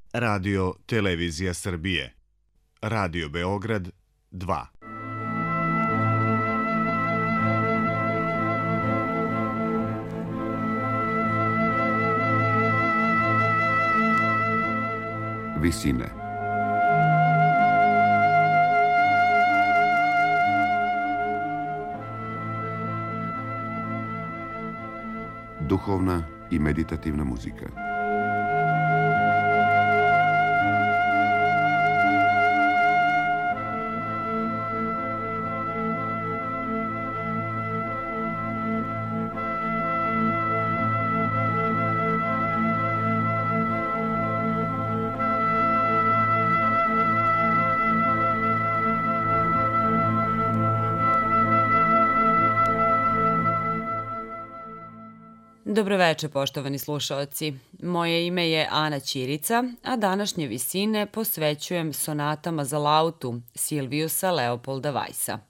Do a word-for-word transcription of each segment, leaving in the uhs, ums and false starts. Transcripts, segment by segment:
Radio Televizija Srbije. Radio Beograd dva. Visine. Duhovna i meditativna muzika. Dobroveče, poštovani slušaoci. Moje ime je Ana Ćirica, a današnje visine posvećujem sonatama za lautu Silviusa Leopolda Weissa.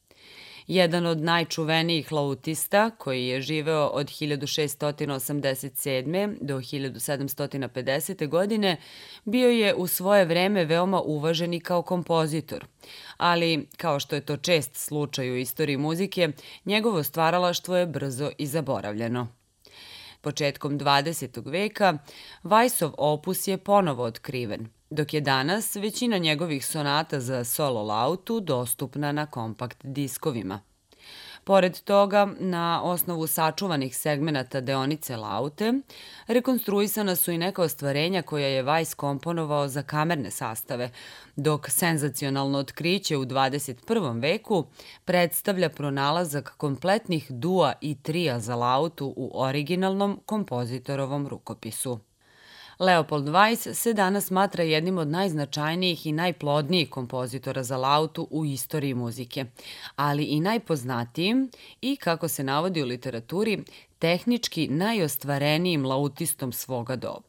Jedan od najčuvenijih lautista, koji je živeo od hiljadu šeststo osamdeset sedme. do hiljadu sedamsto pedesete. godine, bio je u svoje vreme veoma uvažen i kao kompozitor. Ali, kao što je to čest slučaj u istoriji muzike, njegovo stvaralaštvo je brzo i zaboravljeno. Početkom dvadesetog veka, Weissov opus je ponovo otkriven, dok je danas većina njegovih sonata za solo lautu dostupna na kompakt diskovima. Pored toga, na osnovu sačuvanih segmenata deonice laute, rekonstruisana su i neka ostvarenja koja je Weiss komponovao za kamerne sastave, dok senzacionalno otkriće u dvadeset prvom veku predstavlja pronalazak kompletnih dua i trija za lautu u originalnom kompozitorovom rukopisu. Leopold Weiss se danas smatra jednim od najznačajnijih i najplodnijih kompozitora za lautu u istoriji muzike, ali i najpoznatijim i, kako se navodi u literaturi, tehnički najostvarenijim lautistom svoga doba.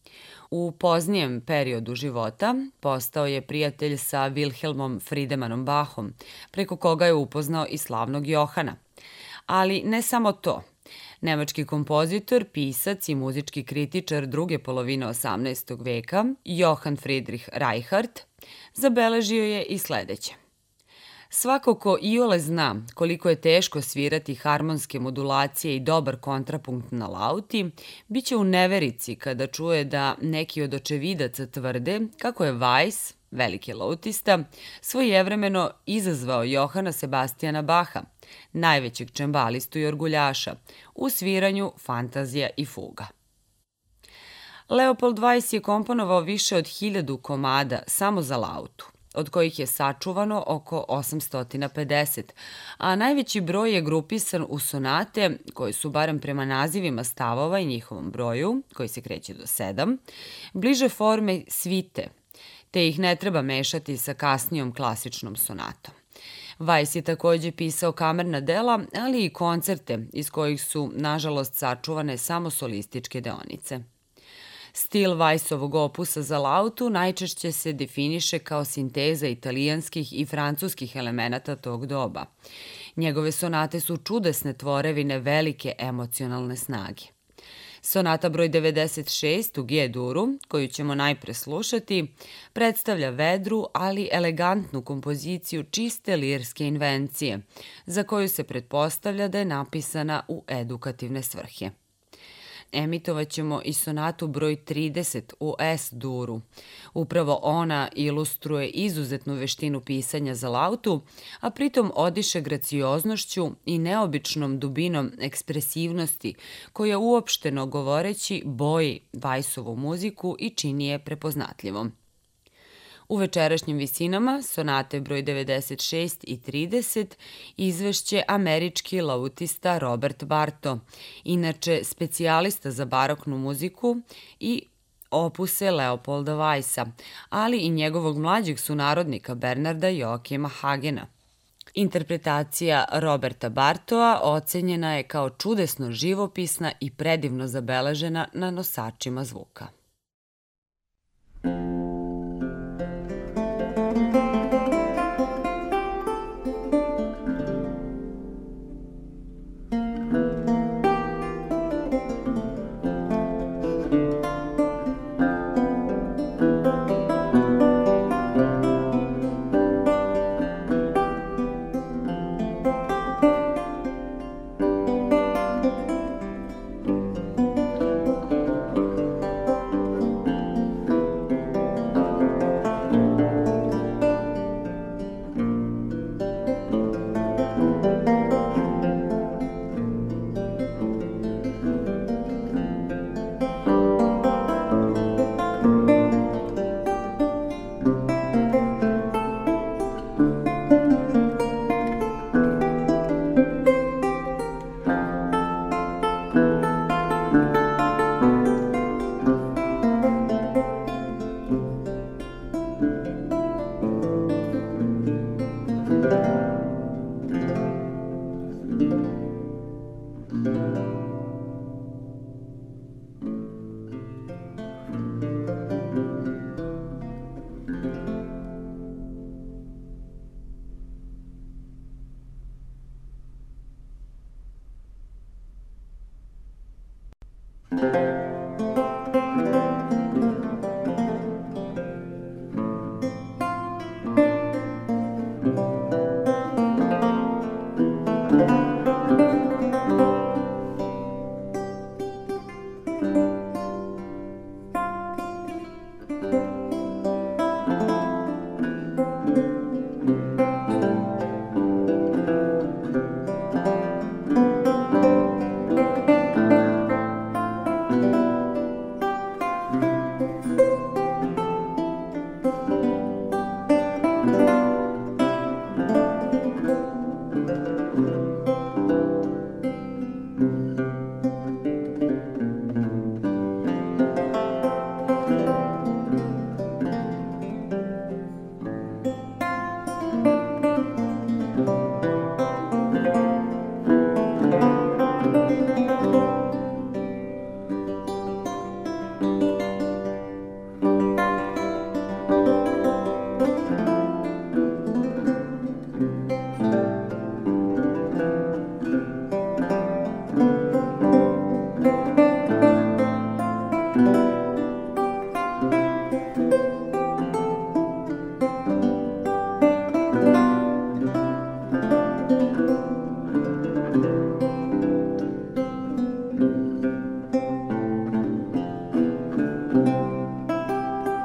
U poznijem periodu života postao je prijatelj sa Wilhelmom Friedemanom Bachom, preko koga je upoznao i slavnog Johana. Ali ne samo to. Nemački kompozitor, pisac i muzički kritičar druge polovine osamnaestog veka, Johann Friedrich Reichardt, zabeležio je i sledeće. Svako ko iole zna koliko je teško svirati harmonske modulacije i dobar kontrapunkt na lauti, bit će u neverici kada čuje da neki od očevidaca tvrde kako je Weiss, veliki lautista, svojevremeno izazvao Johana Sebastijana Bacha, najvećeg čembalistu i orguljaša, u sviranju fantazija i fuga. Leopold Weiss je komponovao više od hiljadu komada samo za lautu, od kojih je sačuvano oko osamsto pedeset, a najveći broj je grupisan u sonate koje su, barem prema nazivima stavova i njihovom broju, koji se kreće do sedam, bliže forme svite, te ih ne treba mešati sa kasnijom klasičnom sonatom. Weiss je takođe pisao kamerna dela, ali i koncerte iz kojih su, nažalost, sačuvane samo solističke deonice. Stil Weissovog opusa za lautu najčešće se definiše kao sinteza italijanskih i francuskih elemenata tog doba. Njegove sonate su čudesne tvorevine velike emocionalne snage. Sonata broj devedeset šest u G-duru, koju ćemo najpre slušati, predstavlja vedru, ali elegantnu kompoziciju čiste lirske invencije, za koju se pretpostavlja da je napisana u edukativne svrhe. Emitovat ćemo i sonatu broj trideset u S-duru. Upravo ona ilustruje izuzetnu veštinu pisanja za lautu, a pritom odiše gracioznošću i neobičnom dubinom ekspresivnosti, koja uopšteno govoreći boji Weissovu muziku i čini je prepoznatljivom. U večerašnjim visinama sonate broj devedeset šest i trideset izvešće američki lautista Robert Barto, inače specijalista za baroknu muziku i opuse Leopolda Weissa, ali i njegovog mlađeg sunarodnika Bernarda Joakima Hagena. Interpretacija Roberta Bartoa ocenjena je kao čudesno živopisna i predivno zabeležena na nosačima zvuka.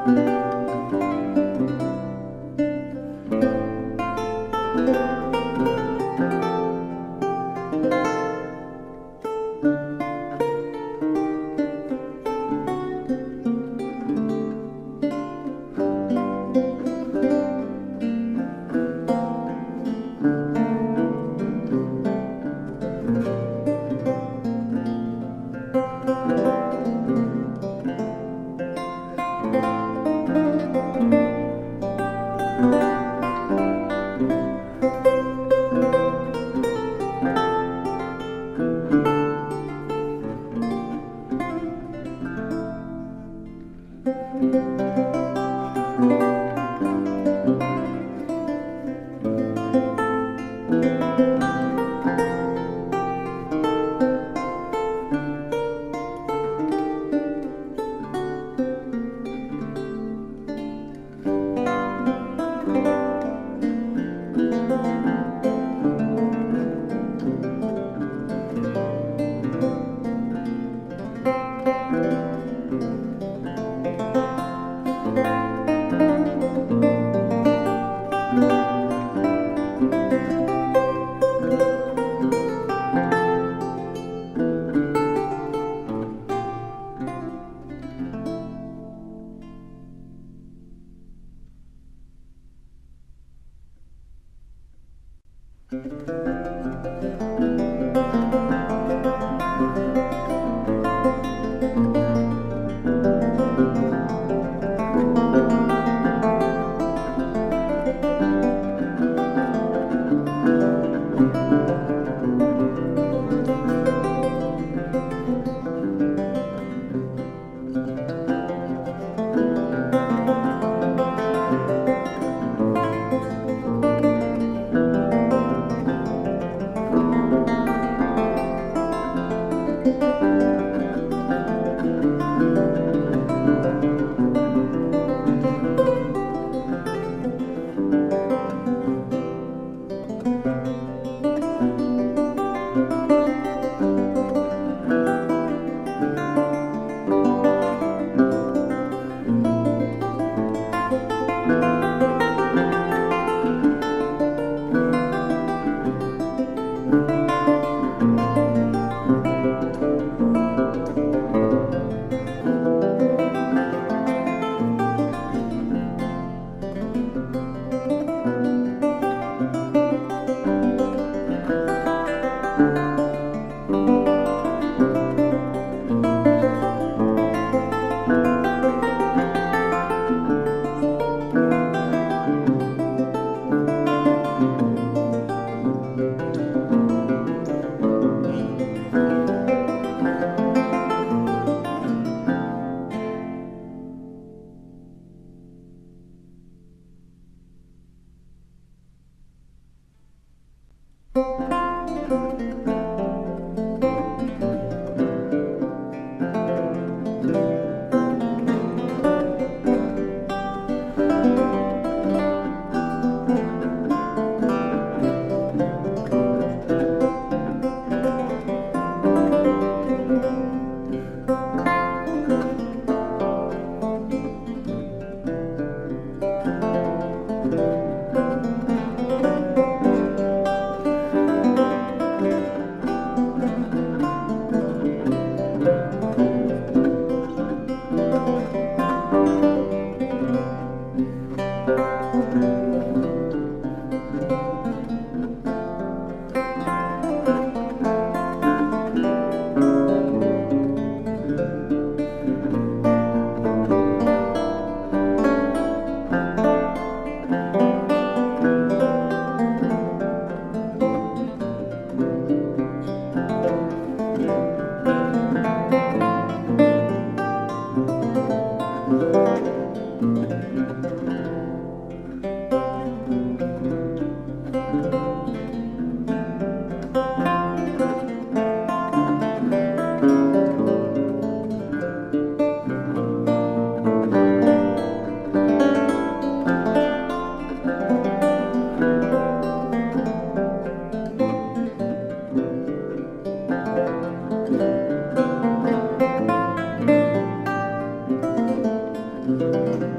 Thank you.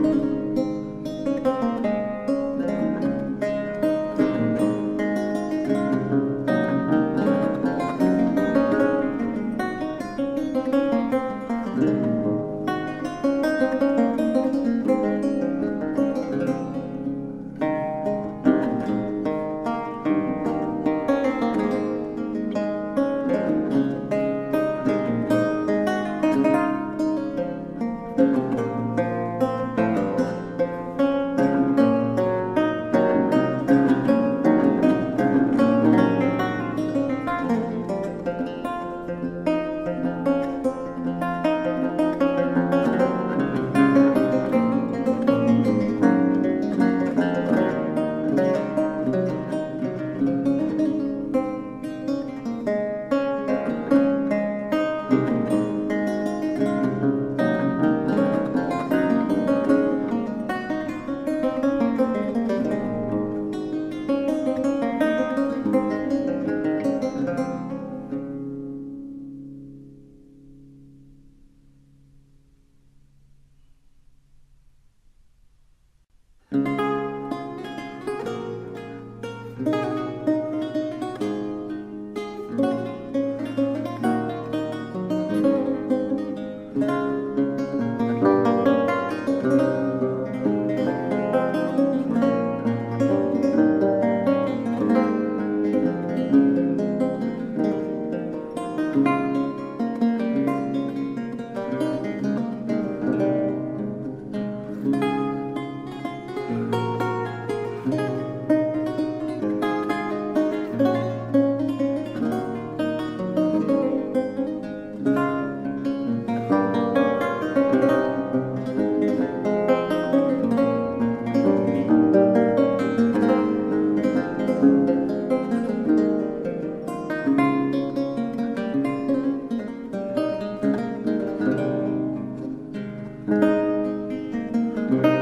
Thank you.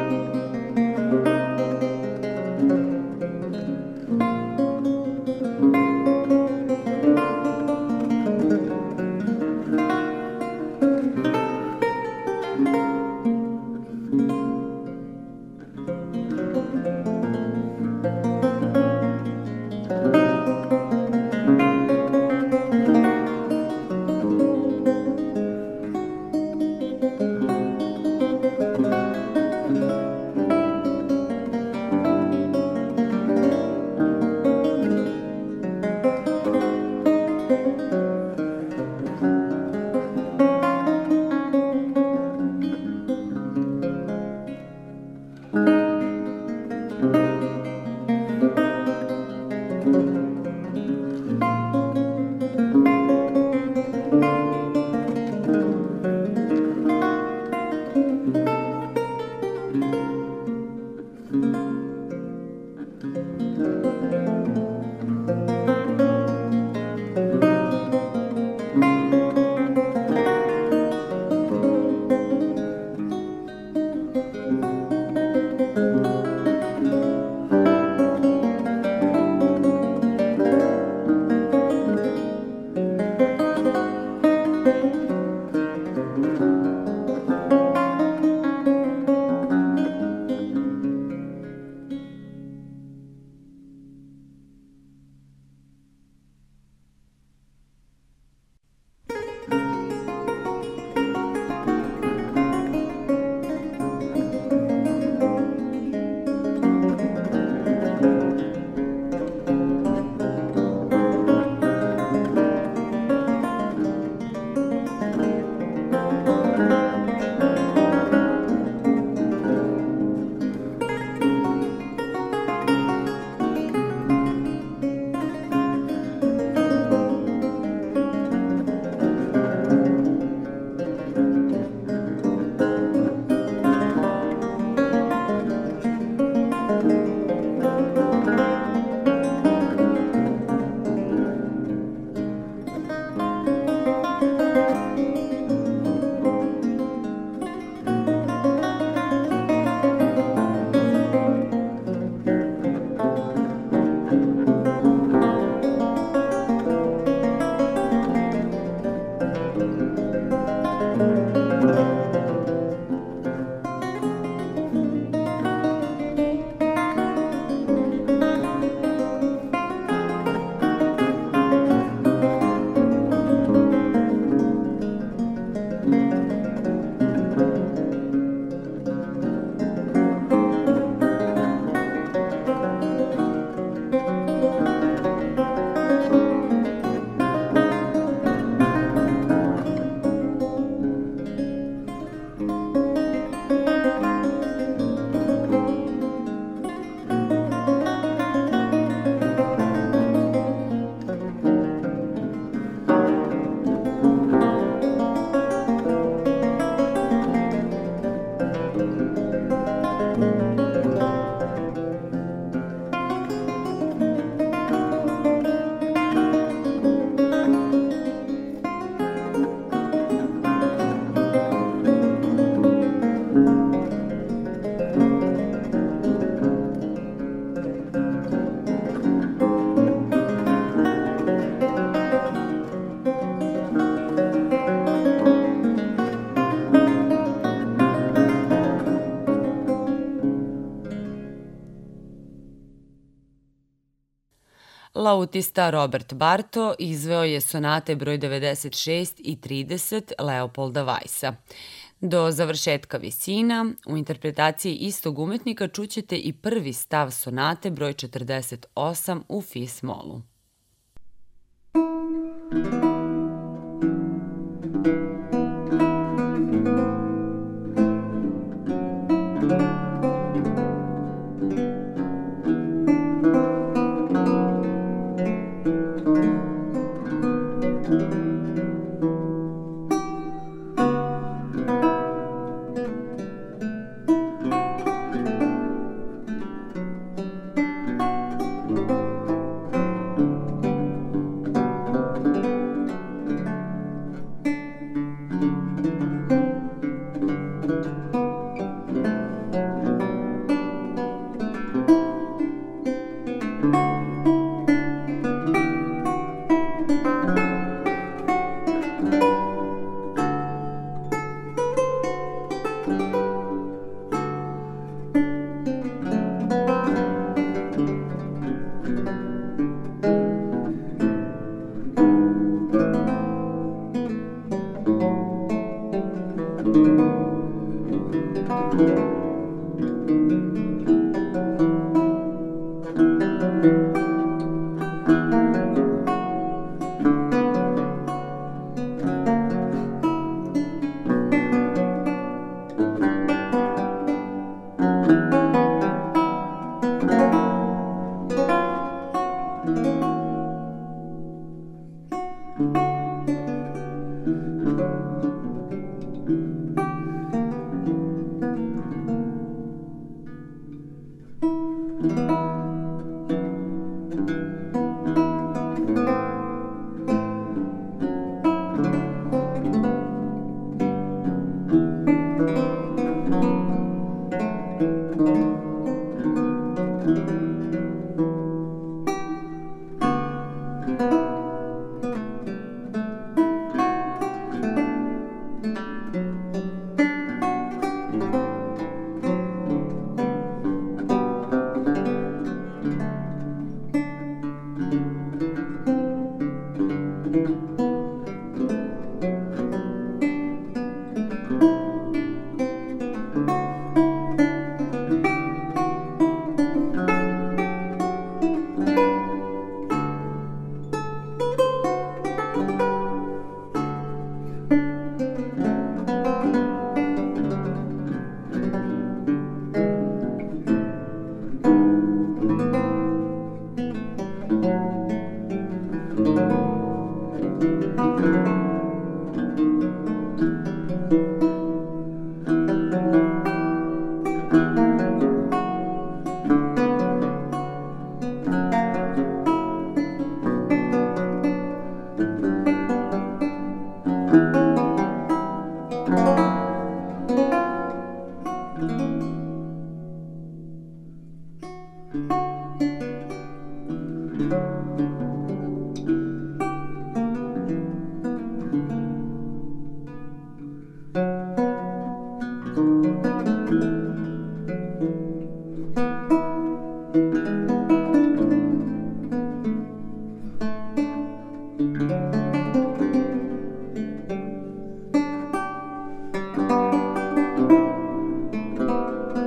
Lautista Robert Barto izveo je sonate broj devedeset šest i trideset Leopolda Weissa. Do završetka visina, u interpretaciji istog umetnika čućete i prvi stav sonate broj četrdeset osam u fis molu.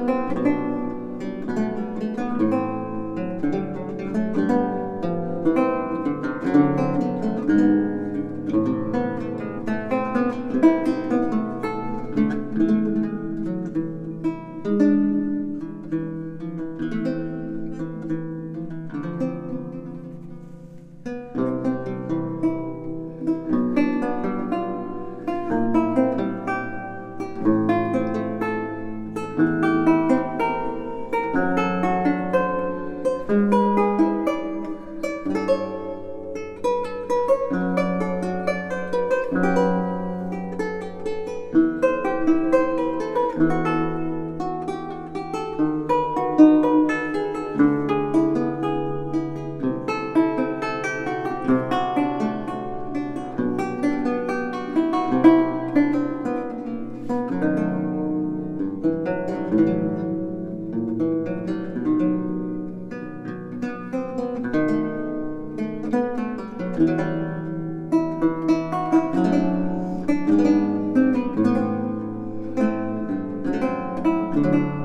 Thank you.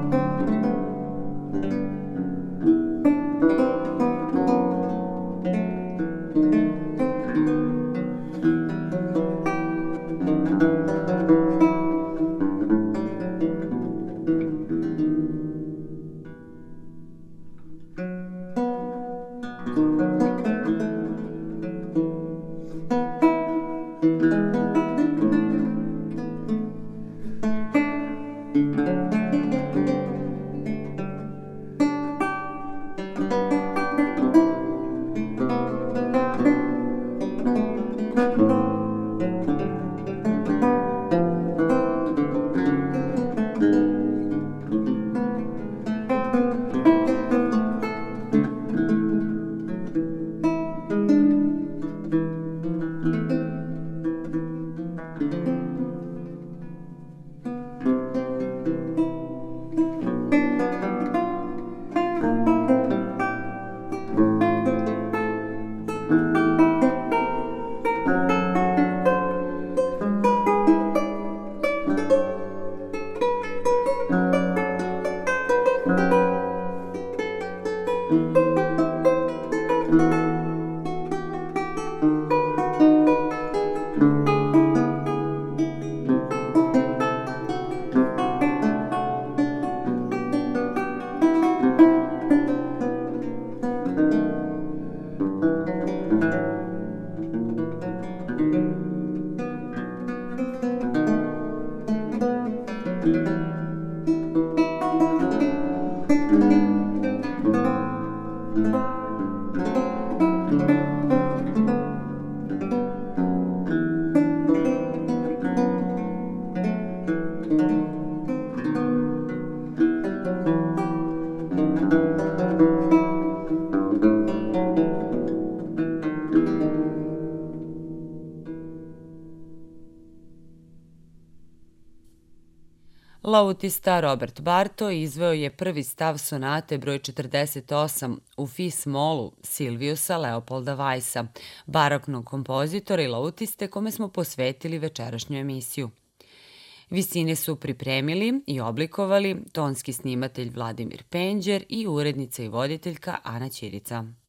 Lautista Robert Barto izveo je prvi stav sonate broj četrdeset osam u fis molu Silviusa Leopolda Weissa, baroknog kompozitora i lautiste kome smo posvetili večerašnju emisiju. Visine su pripremili i oblikovali tonski snimatelj Vladimir Penđer i urednica i voditeljka Ana Ćirica.